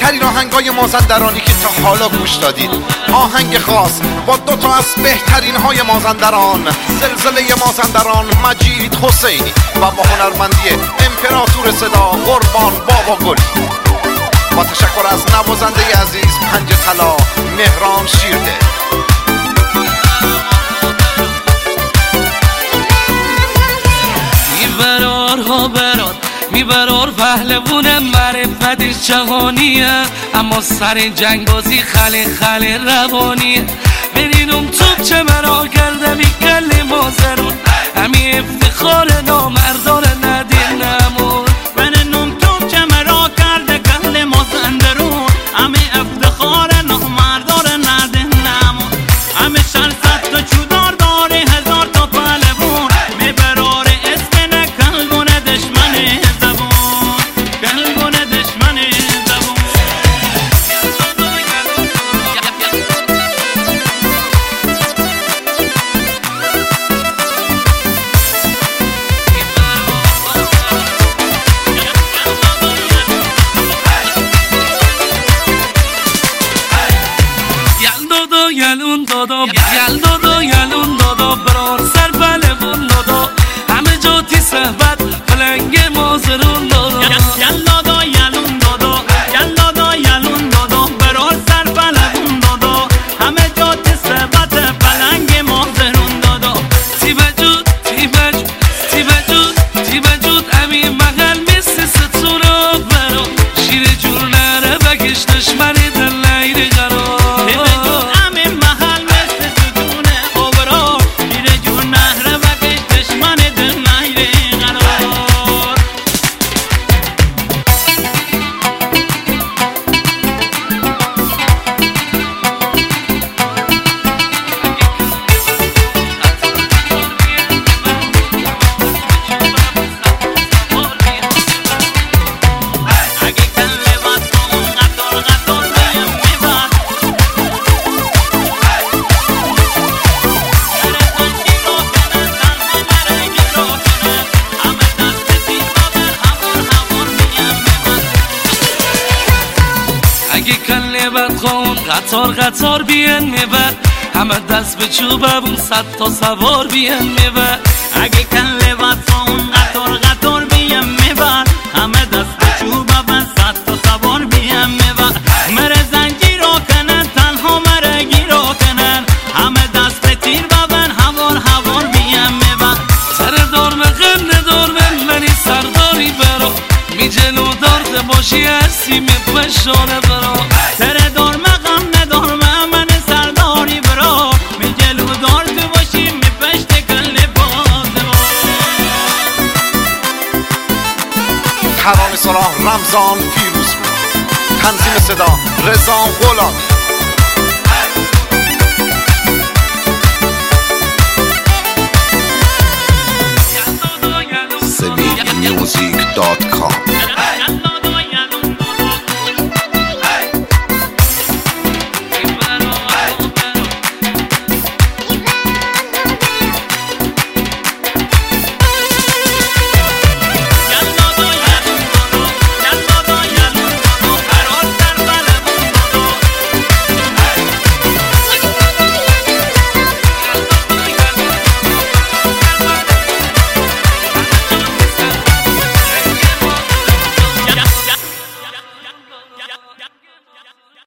بهترین آهنگای مازندرانی که تا حالا گوش دادید. آهنگ خاص با دوتا از بهترین های مازندران، زلزله مازندران مجید حسینی و با هنرمندی امپراتور صدا قربان بابا گل. با تشکر از نوازنده عزیز پنج طلا مهران شیرده. میبرار ها براد میبرار پهلوون معرفت جهانیه، اما سر جنگ بازی خله روانیه. برینم توب چه مرا کرده میکل مازرون، همی افتخار نامردان ندین نمون. برینم توب چه مرا کرده کل مازندرون، همی افتخار نامردان ندین نمون. همی شرصت تو چودار داره هزار تا پهلوون، میبرار اسم نکلبون دشمن زبون، کلبون دشمن زبون. یلون دادا یلون دادا برار سر پهلوون دادا، همه جا تی صحبت پلنگ مازرون دادا. یلادا یلون دادا یلادا یلون دادا برار سر پهلوون دادا، همه جا تی صحبت پلنگ مازرون دادا. تی بجود امی محل مثل ستونا برا، شیر جور نره بکش دشمنی در لیر قرار. اگه کله بد خون قطار بیان میبر، همه دست به چوبمون صد تا سوار بیان میبر. اگه کله بد خون قطار بیان میبر، همه دست به چوبمون صد تا سوار بیان میبر. مره زنجیر رو کنن تنها مره گیر رو کنن، همه دست به تیر ببن هوار بیان میبر. سر دار مقم ندار منی سرداری برا، می جلو دارده باشی هستی می پشانه برا. سر دار مقم ندار من سرداری برا، می جلو دارده باشی می پشت کل باز برا. ترانه سرا رمضان پیروز بود. تنظیم صدا رضا غلامی. sevilmusic.com